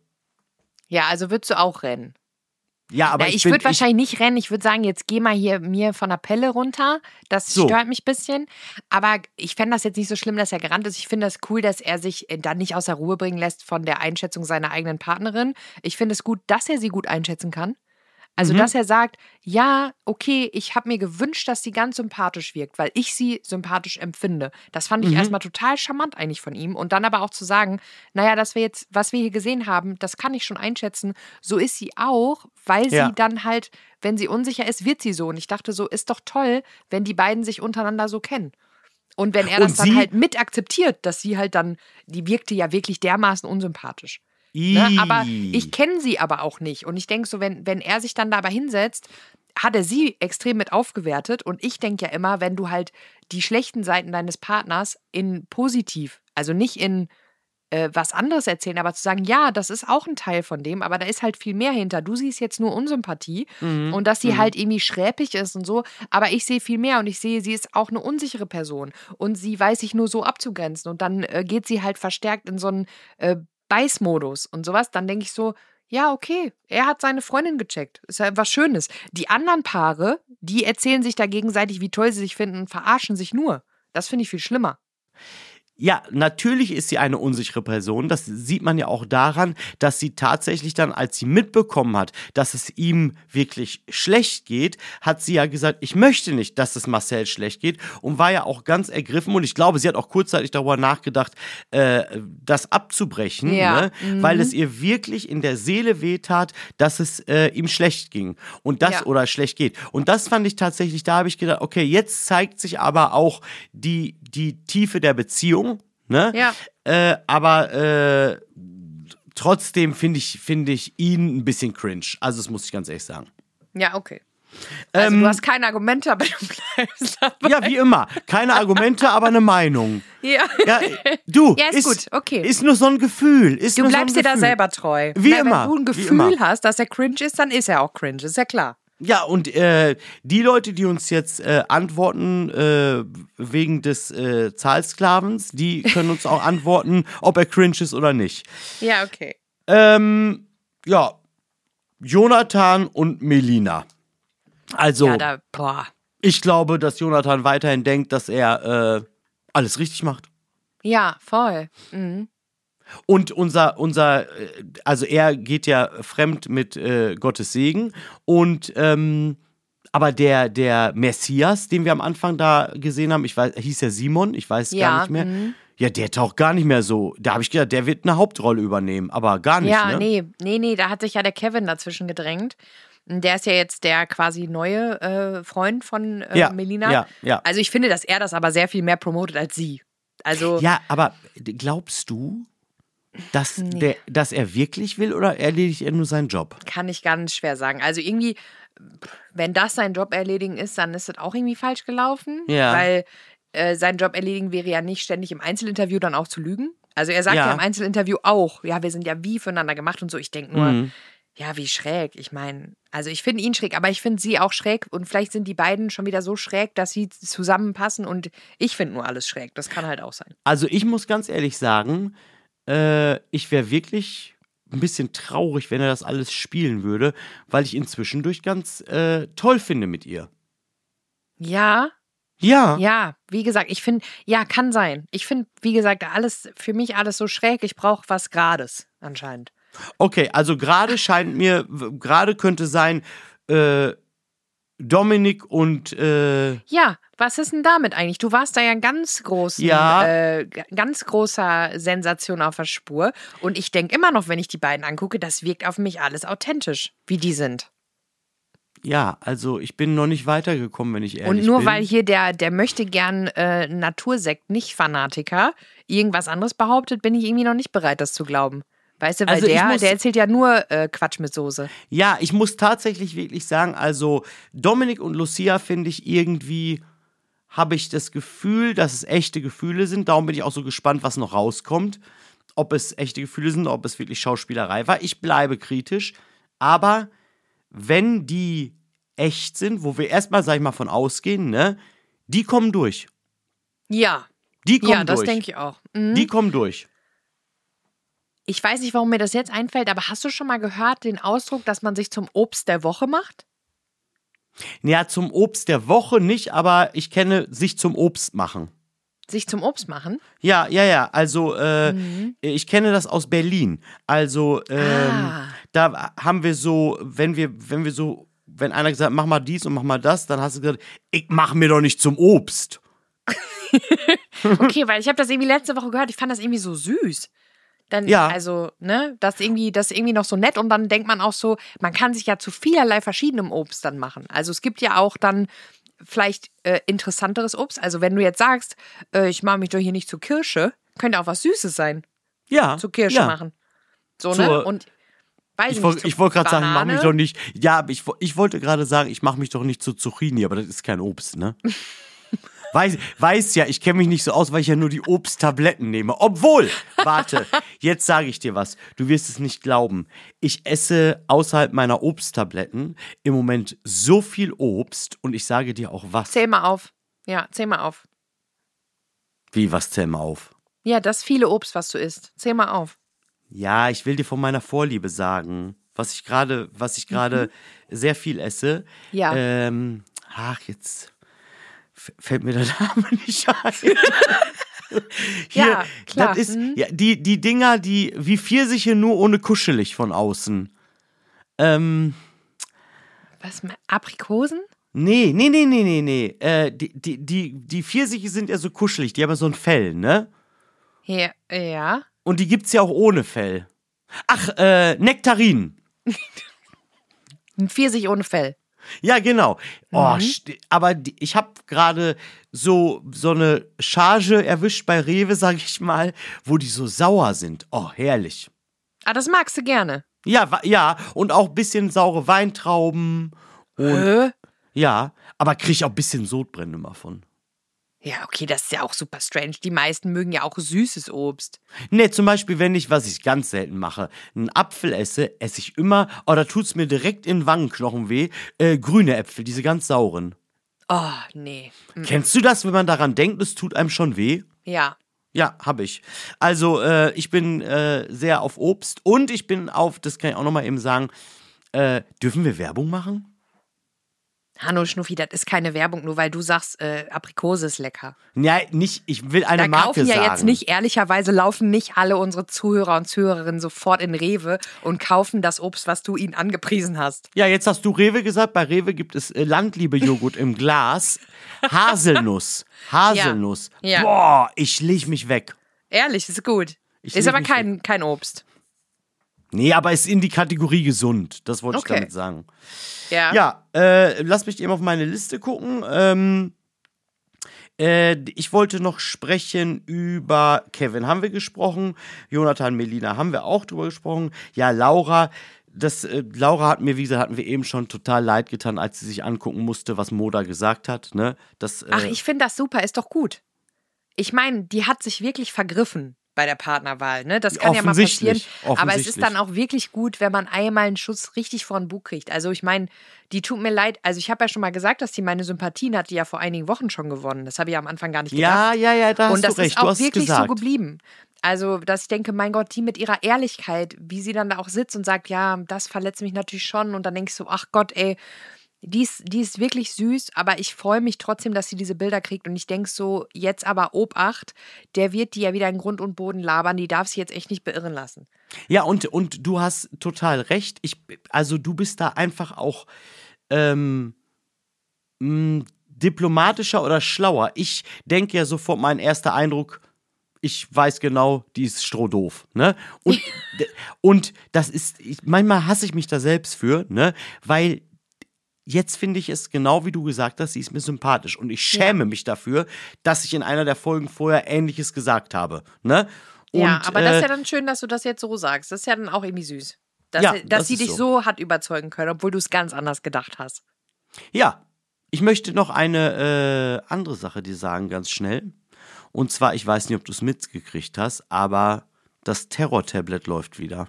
ja, also würdest du auch rennen. Ja, aber Na, ich, ich bin- würde wahrscheinlich nicht rennen. Ich würde sagen, jetzt geh mal hier mir von der Pelle runter. Das So. stört mich ein bisschen. Aber ich fände das jetzt nicht so schlimm, dass er gerannt ist. Ich finde das cool, dass er sich äh, dann nicht außer Ruhe bringen lässt von der Einschätzung seiner eigenen Partnerin. Ich finde es gut, dass er sie gut einschätzen kann. Also, Mhm. dass er sagt, ja, okay, ich habe mir gewünscht, dass sie ganz sympathisch wirkt, weil ich sie sympathisch empfinde. Das fand ich Mhm. erstmal total charmant eigentlich von ihm. Und dann aber auch zu sagen, naja, dass wir jetzt, was wir hier gesehen haben, das kann ich schon einschätzen. So ist sie auch, weil Ja. sie dann halt, wenn sie unsicher ist, wird sie so. Und ich dachte so, ist doch toll, wenn die beiden sich untereinander so kennen. Und wenn er das Und dann sie- halt mit akzeptiert, dass sie halt dann, die wirkte ja wirklich dermaßen unsympathisch. Ne? Ih. Aber ich kenne sie aber auch nicht. Und ich denke so, wenn, wenn er sich dann dabei hinsetzt, hat er sie extrem mit aufgewertet. Und ich denke ja immer, wenn du halt die schlechten Seiten deines Partners in positiv, also nicht in äh, was anderes erzählen, aber zu sagen, ja, das ist auch ein Teil von dem, aber da ist halt viel mehr hinter. Du siehst jetzt nur Unsympathie Mhm. und dass sie halt irgendwie schräpig ist und so, aber ich sehe viel mehr und ich sehe, sie ist auch eine unsichere Person und sie weiß sich nur so abzugrenzen und dann äh, geht sie halt verstärkt in so einen äh, Beißmodus und sowas, dann denke ich so, ja, okay, er hat seine Freundin gecheckt. Ist ja was Schönes. Die anderen Paare, die erzählen sich da gegenseitig, wie toll sie sich finden und verarschen sich nur. Das finde ich viel schlimmer. Ja, natürlich ist sie eine unsichere Person. Das sieht man ja auch daran, dass sie tatsächlich dann, als sie mitbekommen hat, dass es ihm wirklich schlecht geht, hat sie ja gesagt, ich möchte nicht, dass es Marcel schlecht geht und war ja auch ganz ergriffen und ich glaube, sie hat auch kurzzeitig darüber nachgedacht, äh, das abzubrechen, Ja, ne? Weil es ihr wirklich in der Seele wehtat, dass es äh, ihm schlecht ging und das Ja. oder schlecht geht. Und das fand ich tatsächlich, da habe ich gedacht, okay, jetzt zeigt sich aber auch die, die Tiefe der Beziehung. Ne? Ja. Äh, aber äh, trotzdem finde ich, finde ich ihn ein bisschen cringe. Also, das muss ich ganz ehrlich sagen. Ja, okay. Also Ähm, du hast keine Argumente, aber du bleibst dabei. Ja, wie immer. Keine Argumente, aber eine Meinung. Ja. Ja, du. Ja, ist gut, okay. Ist nur so ein Gefühl. Ist Du nur bleibst so ein dir da Gefühl. selber treu. Wie Na, immer, Wenn du ein wie Gefühl immer. hast, dass er cringe ist, dann ist er auch cringe. Ist ja klar. Ja, und äh, die Leute, die uns jetzt äh, antworten äh, wegen des äh, Zahlsklavens, die können uns auch antworten, ob er cringe ist oder nicht. Ja, okay. Ähm, ja, Jonathan und Melina. Also, Ja, da, boah. ich glaube, dass Jonathan weiterhin denkt, dass er äh, alles richtig macht. Ja, voll. Mhm. Und unser, unser, äh, also er geht ja fremd mit äh, Gottes Segen. Und ähm, aber der, der Messias, den wir am Anfang da gesehen haben, ich weiß, hieß ja Simon, ich weiß Ja, gar nicht mehr. mhm. Ja, der taucht gar nicht mehr so. Da habe ich gedacht, der wird eine Hauptrolle übernehmen, aber gar nicht, Ja, ne? nee, nee, nee, da hat sich ja der Kevin dazwischen gedrängt. Der ist ja jetzt der quasi neue äh, Freund von äh, Ja, Melina. ja, ja. Also ich finde, dass er das aber sehr viel mehr promotet als sie. Also Ja, aber glaubst du, dass, Nee. der, dass er wirklich will oder erledigt er nur seinen Job? kann ich ganz schwer sagen. Also irgendwie, wenn das sein Job erledigen ist, dann ist das auch irgendwie falsch gelaufen. Ja. Weil äh, sein Job erledigen wäre ja nicht ständig im Einzelinterview dann auch zu lügen. Also er sagt ja, Ja. im Einzelinterview auch, ja, wir sind ja wie füreinander gemacht und so. Ich denke nur, Mhm. ja, wie schräg. Ich meine, also ich finde ihn schräg, aber ich finde sie auch schräg und vielleicht sind die beiden schon wieder so schräg, dass sie zusammenpassen und ich finde nur alles schräg. Das kann halt auch sein. Also ich muss ganz ehrlich sagen, äh, ich wäre wirklich ein bisschen traurig, wenn er das alles spielen würde, weil ich ihn zwischendurch ganz äh, toll finde mit ihr. Ja, Ja. ja, wie gesagt, ich finde, ja, kann sein. Ich finde, wie gesagt, alles, für mich alles so schräg. Ich brauche was Gerades, anscheinend. Okay, also gerade scheint mir, gerade könnte sein, äh, Dominik und äh, Ja, was ist denn damit eigentlich? Du warst da ja ganz großen, Ja. äh, g- ganz großer Sensation auf der Spur. Und ich denke immer noch, wenn ich die beiden angucke, das wirkt auf mich alles authentisch, wie die sind. ja, also ich bin noch nicht weitergekommen, wenn ich ehrlich bin. Und nur weil hier der, der möchte gern äh, Natursekt, nicht Fanatiker, irgendwas anderes behauptet, bin ich irgendwie noch nicht bereit, das zu glauben. Weißt du, weil Also ich der, muss- der erzählt ja nur äh, Quatsch mit Soße. Ja, ich muss tatsächlich wirklich sagen, also Dominik und Lucia finde ich irgendwie, habe ich das Gefühl, dass es echte Gefühle sind. Darum bin ich auch so gespannt, was noch rauskommt. Ob es echte Gefühle sind, ob es wirklich Schauspielerei war. Ich bleibe kritisch. Aber wenn die echt sind, wo wir erstmal, sag ich mal, von ausgehen, ne, die kommen durch. Ja, Die kommen ja, das durch. denke ich auch. Mhm. Die kommen durch. Ich weiß nicht, warum mir das jetzt einfällt, aber hast du schon mal gehört, den Ausdruck, dass man sich zum Obst der Woche macht? Ja, zum Obst der Woche nicht, aber ich kenne sich zum Obst machen. Sich zum Obst machen? Ja, ja, ja. Also, äh, Mhm. ich kenne das aus Berlin. Also, ähm, Ah. da haben wir so, wenn wir, wenn wir so, wenn einer gesagt hat, mach mal dies und mach mal das, dann hast du gesagt, ich mach mir doch nicht zum Obst. Okay, weil ich habe das irgendwie letzte Woche gehört, ich fand das irgendwie so süß. Dann, Ja. also, ne, das irgendwie, das ist irgendwie noch so nett und dann denkt man auch so, man kann sich ja zu vielerlei verschiedenem Obst dann machen. Also es gibt ja auch dann vielleicht äh, interessanteres Obst. Also wenn du jetzt sagst, äh, ich mache mich doch hier nicht zur Kirsche, könnte auch was Süßes sein, Ja. zur Kirsche ja. machen. So, Zur- ne? Und weiß Ich, ich woll- nicht. ich wollte gerade sagen, ich mach mich Banane. doch nicht. Ja, aber ich, wo- ich wollte gerade sagen, ich mache mich doch nicht zu Zucchini, aber das ist kein Obst, ne? Weiß, weiß ja, ich kenne mich nicht so aus, weil ich ja nur die Obsttabletten nehme. Obwohl, warte, jetzt sage ich dir was. Du wirst es nicht glauben. Ich esse außerhalb meiner Obsttabletten im Moment so viel Obst und ich sage dir auch was. Zähl mal auf. Ja, zähl mal auf. Wie, was zähl mal auf? Ja, das viele Obst, was du isst. Zähl mal auf. Ja, ich will dir von meiner Vorliebe sagen, was ich gerade, was ich gerade sehr viel esse. Ja. Ähm, ach, jetzt f- fällt mir der Name nicht ein. Hier, Ja, klar. Das ist, Mhm. ja, die, die Dinger, die wie Pfirsiche nur ohne kuschelig von außen. Ähm, Was? Aprikosen? nee, nee, nee, nee, nee, nee. Äh, die, die, die, die Pfirsiche sind ja so kuschelig, die haben ja so ein Fell, ne? Ja. Ja. Und die gibt's ja auch ohne Fell. Ach, äh, Nektarinen. Ein Pfirsich ohne Fell. Ja, genau. Oh, Mhm. st- aber die, ich habe gerade so, so eine Charge erwischt bei Rewe, sag ich mal, wo die so sauer sind. Oh, herrlich. Ah, das magst du gerne. Ja, wa- ja, und auch ein bisschen saure Weintrauben. Und, Hä? ja, aber krieg ich auch ein bisschen Sodbrennen immer von. Ja, okay, das ist ja auch super strange. Die meisten mögen ja auch süßes Obst. Nee, zum Beispiel, wenn ich, was ich ganz selten mache, einen Apfel esse, esse ich immer, oh, da tut's mir direkt in den Wangenknochen weh, äh, grüne Äpfel, diese ganz sauren. Oh, nee. Mhm. Kennst du das, wenn man daran denkt, es tut einem schon weh? Ja. Ja, habe ich. Also, äh, ich bin äh, sehr auf Obst und ich bin auf, das kann ich auch nochmal eben sagen, äh, dürfen wir Werbung machen? Hanno Schnuffi, das ist keine Werbung, nur weil du sagst, äh, Aprikose ist lecker. Ja, nicht, ich will eine Da Marke kaufen ja sagen. jetzt nicht, ehrlicherweise laufen nicht alle unsere Zuhörer und Zuhörerinnen sofort in Rewe und kaufen das Obst, was du ihnen angepriesen hast. Ja, jetzt hast du Rewe gesagt, bei Rewe gibt es äh, Landliebe-Joghurt im Glas. Haselnuss. Haselnuss. Ja. Boah, ich leg mich weg. Ehrlich, ist gut. Ich Ist leg aber mich kein, kein Obst. Nee, aber ist in die Kategorie gesund. Das wollte Okay. ich damit sagen. Ja. Ja, äh, lass mich eben auf meine Liste gucken. Ähm, äh, ich wollte noch sprechen über Kevin, haben wir gesprochen. Jonathan, Melina haben wir auch drüber gesprochen. Ja, Laura. Das, äh, Laura hat mir, wie gesagt, hatten wir eben schon total leid getan, als sie sich angucken musste, was Moda gesagt hat. Ne? Das, äh, Ach, ich finde das super, ist doch gut. Ich meine, die hat sich wirklich vergriffen bei der Partnerwahl, ne? Das kann ja mal passieren. Offensichtlich, Aber es offensichtlich. ist dann auch wirklich gut, wenn man einmal einen Schuss richtig vor den Bug kriegt. Also ich meine, die tut mir leid. Also ich habe ja schon mal gesagt, dass die meine Sympathien hat, die ja vor einigen Wochen schon gewonnen. Das habe ich am Anfang gar nicht gedacht. Ja, ja, ja, da hast Und das du recht. ist auch du hast wirklich gesagt. so geblieben. Also, dass ich denke, mein Gott, die mit ihrer Ehrlichkeit, wie sie dann da auch sitzt und sagt, ja, das verletzt mich natürlich schon. Und dann denkst du, ach Gott, ey, die ist, die ist wirklich süß, aber ich freue mich trotzdem, dass sie diese Bilder kriegt. Und ich denke so, jetzt aber Obacht, der wird die ja wieder in Grund und Boden labern. Die darf sich jetzt echt nicht beirren lassen. Ja, und, und du hast total recht. Ich, also du bist da einfach auch ähm, mh, diplomatischer oder schlauer. Ich denke ja sofort, mein erster Eindruck, ich weiß genau, die ist strohdoof, ne? Und, und das ist, ich, manchmal hasse ich mich da selbst für, ne? Weil jetzt finde ich es genau wie du gesagt hast, sie ist mir sympathisch und ich schäme Ja. mich dafür, dass ich in einer der Folgen vorher Ähnliches gesagt habe, ne? Und, ja, aber das ist äh, ja dann schön, dass du das jetzt so sagst. Das ist ja dann auch irgendwie süß. Dass, Ja, dass das sie ist dich so. so hat überzeugen können, obwohl du es ganz anders gedacht hast. Ja, ich möchte noch eine äh, andere Sache dir sagen, ganz schnell. Und zwar, ich weiß nicht, ob du es mitgekriegt hast, aber das Terror-Tablet läuft wieder.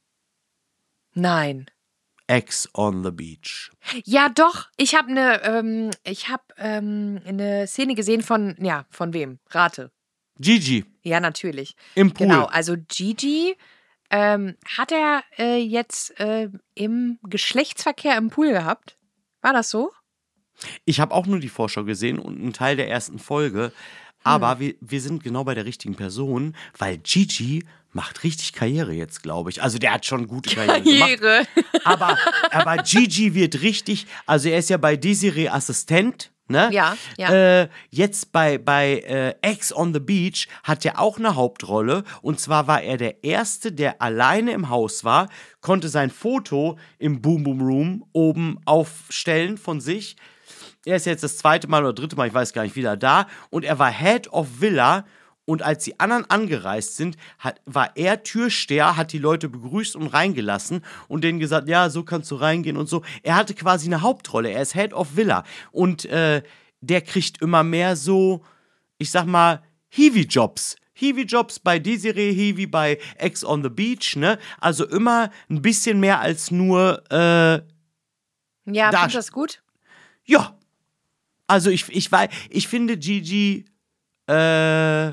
Nein. Ex on the Beach. Ja, doch. Ich habe eine, ähm, ich habe ähm, eine Szene gesehen von, ja, von wem? Rate. Gigi Ja, natürlich. im Pool. Genau, also Gigi ähm, hat er äh, jetzt äh, im Geschlechtsverkehr im Pool gehabt? War das so? Ich habe auch nur die Vorschau gesehen und einen Teil der ersten Folge. Aber wir, wir sind genau bei der richtigen Person, weil Gigi macht richtig Karriere jetzt, glaube ich. Also der hat schon gute Karriere, gemacht. Karriere. Aber, aber Gigi wird richtig, also er ist ja bei Desiree Assistent, ne? Ja, ja. Äh, jetzt bei, bei äh, Ex on the Beach hat er auch eine Hauptrolle. Und zwar war er der Erste, der alleine im Haus war, konnte sein Foto im Boom Boom Room oben aufstellen von sich. Er ist jetzt das zweite Mal oder dritte Mal, ich weiß gar nicht, wieder da. Und er war Head of Villa. Und als die anderen angereist sind, hat, war er Türsteher, hat die Leute begrüßt und reingelassen und denen gesagt, ja, so kannst du reingehen und so. Er hatte quasi eine Hauptrolle, er ist Head of Villa. Und äh, der kriegt immer mehr so, ich sag mal, Hiwi-Jobs. Hiwi-Jobs bei Desiree, Hiwi bei Ex on the Beach, ne? Also immer ein bisschen mehr als nur, äh, Ja, da- findest du das gut? ja. Also ich, ich, wei- ich finde Gigi, äh,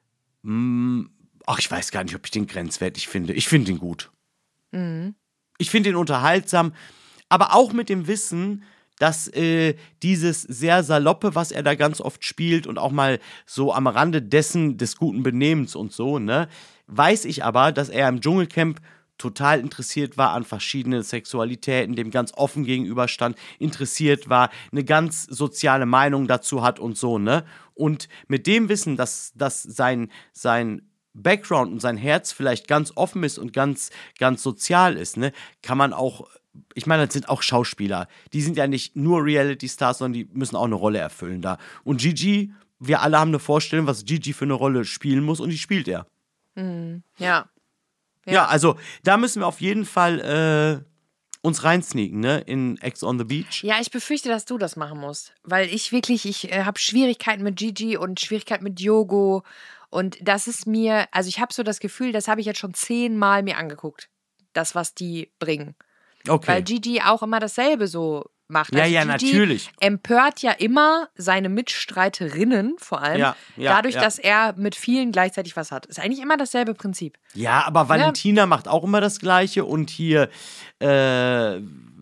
mh, ach, ich weiß gar nicht, ob ich den grenzwertig finde. Ich finde ihn gut. Ich finde ihn unterhaltsam, aber auch mit dem Wissen, dass äh, dieses sehr Saloppe, was er da ganz oft spielt und auch mal so am Rande dessen des guten Benehmens und so, ne, weiß ich aber, dass er im Dschungelcamp total interessiert war an verschiedenen Sexualitäten, dem ganz offen gegenüberstand, interessiert war, eine ganz soziale Meinung dazu hat und so, ne? Und mit dem Wissen, dass, dass sein, sein Background und sein Herz vielleicht ganz offen ist und ganz, ganz sozial ist, ne, kann man auch, ich meine, das sind auch Schauspieler, die sind ja nicht nur Reality-Stars, sondern die müssen auch eine Rolle erfüllen da. Und Gigi, wir alle haben eine Vorstellung, was Gigi für eine Rolle spielen muss und die spielt er. Ja. Ja, also da müssen wir auf jeden Fall äh, uns reinsneaken, ne, in Ex on the Beach. Ja, ich befürchte, dass du das machen musst. Weil ich wirklich, ich äh, habe Schwierigkeiten mit Gigi und Schwierigkeiten mit Diogo. Und das ist mir, also ich habe so das Gefühl, das habe ich jetzt schon zehnmal mir angeguckt. Das, was die bringen. Okay. Weil Gigi auch immer dasselbe so macht. Ja, Also ja, Gigi natürlich. empört ja immer seine Mitstreiterinnen vor allem, Ja, ja, dadurch, ja. dass er mit vielen gleichzeitig was hat. Ist eigentlich immer dasselbe Prinzip. Ja, aber Valentina macht auch immer das Gleiche und hier, äh,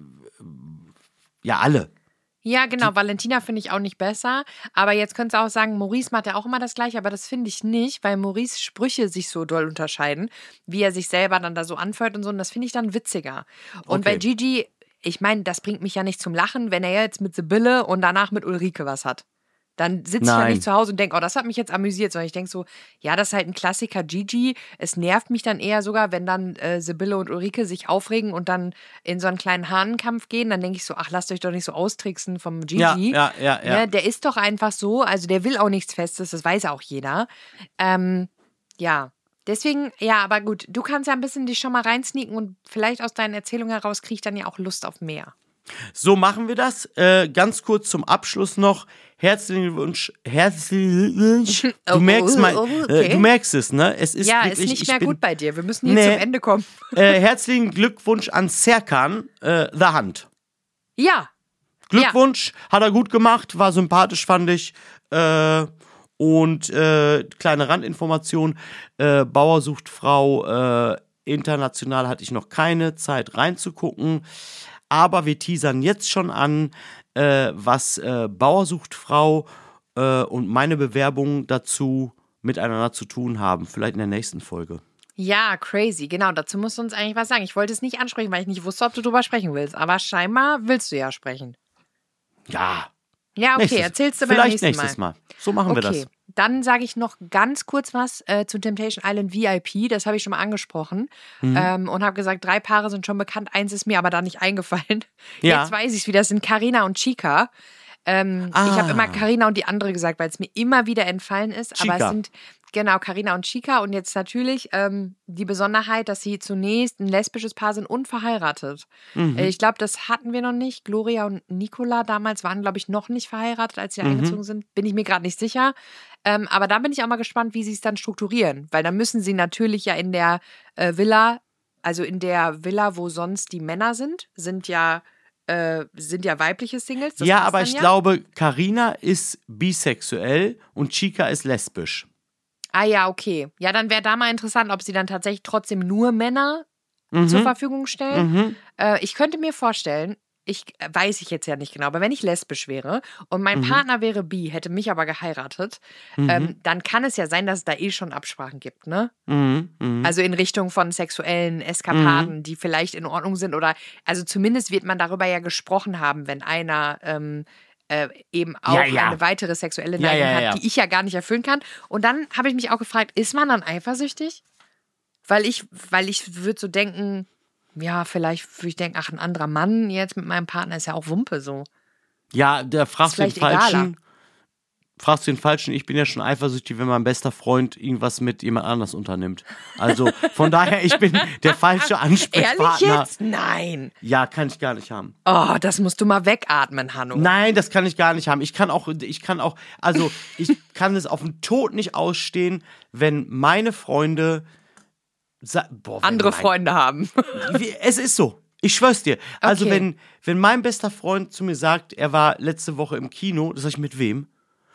ja, alle. Ja, genau. Valentina finde ich auch nicht besser. Aber jetzt könntest du auch sagen, Maurice macht ja auch immer das Gleiche. Aber das finde ich nicht, weil Maurice Sprüche sich so doll unterscheiden, wie er sich selber dann da so anfeuert und so. Und das finde ich dann witziger. Und Okay. bei Gigi, ich meine, das bringt mich ja nicht zum Lachen, wenn er jetzt mit Sibylle und danach mit Ulrike was hat. Dann sitze ich Nein. ja nicht zu Hause und denke, oh, das hat mich jetzt amüsiert, sondern ich denke so, ja, das ist halt ein Klassiker Gigi. Es nervt mich dann eher sogar, wenn dann äh, Sibylle und Ulrike sich aufregen und dann in so einen kleinen Hahnenkampf gehen. Dann denke ich so, ach, lasst euch doch nicht so austricksen vom Gigi. Ja, ja, ja, ja. Ne, der ist doch einfach so, also der will auch nichts Festes, das weiß auch jeder. Ähm, ja, deswegen, ja, aber gut, du kannst ja ein bisschen dich schon mal reinsneaken und vielleicht aus deinen Erzählungen heraus kriege ich dann ja auch Lust auf mehr. So machen wir das. Äh, ganz kurz zum Abschluss noch. Herzlichen Glückwunsch. Herzlichen Glückwunsch. Du merkst mal, Okay. äh, du merkst es, ne? Es ist Ja, wirklich, ist nicht ich mehr bin, gut bei dir. Wir müssen hier Nee. zum Ende kommen. Äh, herzlichen Glückwunsch an Serkan, äh, The Hand. Ja, Glückwunsch, hat er gut gemacht, war sympathisch, fand ich. Äh, und äh, kleine Randinformation: äh, Bauer sucht Frau. Äh, international hatte ich noch keine Zeit reinzugucken. Aber wir teasern jetzt schon an, äh, was äh, Bauer sucht Frau äh, und meine Bewerbung dazu miteinander zu tun haben. Vielleicht in der nächsten Folge. ja, crazy. Genau, dazu musst du uns eigentlich was sagen. Ich wollte es nicht ansprechen, weil ich nicht wusste, ob du drüber sprechen willst. Aber scheinbar willst du ja sprechen. Ja. Ja, okay, nächstes, erzählst du beim vielleicht nächsten nächstes Mal. Mal. So machen wir Okay, das. dann sage ich noch ganz kurz was äh, zu Temptation Island V I P. Das habe ich schon mal angesprochen Mhm. ähm, und habe gesagt, drei Paare sind schon bekannt. Eins ist mir aber da nicht eingefallen. Ja. Jetzt weiß ich es wieder. Das sind Carina und Chica. Ähm, Ah. Ich habe immer Carina und die andere gesagt, weil es mir immer wieder entfallen ist. Aber Chica. es sind genau Carina und Chica. Und jetzt natürlich ähm, die Besonderheit, dass sie zunächst ein lesbisches Paar sind und verheiratet. Mhm. Äh, Ich glaube, das hatten wir noch nicht. Gloria und Nicola damals waren, glaube ich, noch nicht verheiratet, als sie Mhm. eingezogen sind. Bin ich mir gerade nicht sicher. Ähm, aber da bin ich auch mal gespannt, wie sie es dann strukturieren. Weil dann müssen sie natürlich ja in der äh, Villa, also in der Villa, wo sonst die Männer sind, sind ja, äh, sind ja weibliche Singles. Das Ja, passt aber dann ich ja. glaube, Carina ist bisexuell und Chica ist lesbisch. Ah ja, okay. Ja, dann wäre da mal interessant, ob sie dann tatsächlich trotzdem nur Männer Mhm. zur Verfügung stellen. Mhm. Äh, ich könnte mir vorstellen, ich äh, weiß ich jetzt ja nicht genau, aber wenn ich lesbisch wäre und mein Mhm. Partner wäre bi, hätte mich aber geheiratet, Mhm. ähm, dann kann es ja sein, dass es da eh schon Absprachen gibt, ne? Mhm. Mhm. Also in Richtung von sexuellen Eskapaden, die vielleicht in Ordnung sind oder, also zumindest wird man darüber ja gesprochen haben, wenn einer ähm, äh, eben auch Ja, ja. eine weitere sexuelle Ja, Neigung ja, hat, ja. die ich ja gar nicht erfüllen kann. Und dann habe ich mich auch gefragt, ist man dann eifersüchtig? Weil ich, weil ich würde so denken, ja, vielleicht würde ich denken, ach, ein anderer Mann jetzt mit meinem Partner ist ja auch Wumpe so. Ja, da fragst du den Ist vielleicht egaler. Falschen. Fragst du den Falschen, ich bin ja schon eifersüchtig, wenn mein bester Freund irgendwas mit jemand anders unternimmt. Also von daher, ich bin der falsche Ansprechpartner. Ehrlich jetzt? Nein. Ja, kann ich gar nicht haben. Oh, das musst du mal wegatmen, Hanno. Nein, das kann ich gar nicht haben. Ich kann auch, ich kann auch, also ich kann es auf den Tod nicht ausstehen, wenn meine Freunde sa- boah, wenn Andere mein, Freunde haben. Wie- Es ist so. Ich schwör's dir. Also Okay. wenn, wenn mein bester Freund zu mir sagt, er war letzte Woche im Kino, das sag ich, mit wem?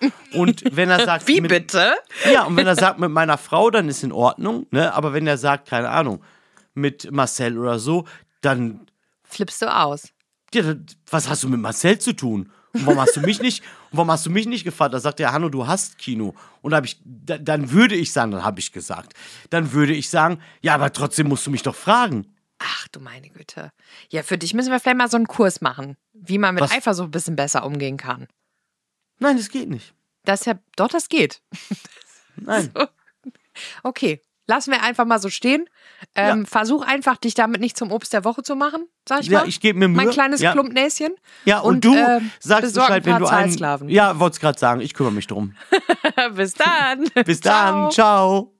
Und wenn er sagt, Wie mit, bitte? Ja, und wenn er sagt mit meiner Frau, dann ist in Ordnung, ne? Aber wenn er sagt, keine Ahnung, mit Marcel oder so, dann, Flippst du aus? ja, dann, was hast du mit Marcel zu tun? Und warum hast du mich nicht, und warum hast du mich nicht gefragt? Da sagt er, Hanno, du hast Kino. Und da hab ich, da, dann würde ich sagen, dann habe ich gesagt, dann würde ich sagen, ja, aber trotzdem musst du mich doch fragen. Ach du meine Güte. Ja, für dich müssen wir vielleicht mal so einen Kurs machen, wie man mit Was? Eifersucht ein bisschen besser umgehen kann. Nein, das geht nicht. Das ist ja, doch, das geht. Nein. Okay, lassen wir einfach mal so stehen. Ähm, Ja. Versuch einfach, dich damit nicht zum Obst der Woche zu machen, sag ich Ja, mal. ich gebe mir Mühe. Mein kleines Ja. Klumpnäschen. Ja, und, Und, du ähm, sagst besorg Bescheid, ein wenn paar du einen. Zahlsklaven. Ja, wollt's gerade sagen, ich kümmere mich drum. Bis dann. Bis dann, ciao.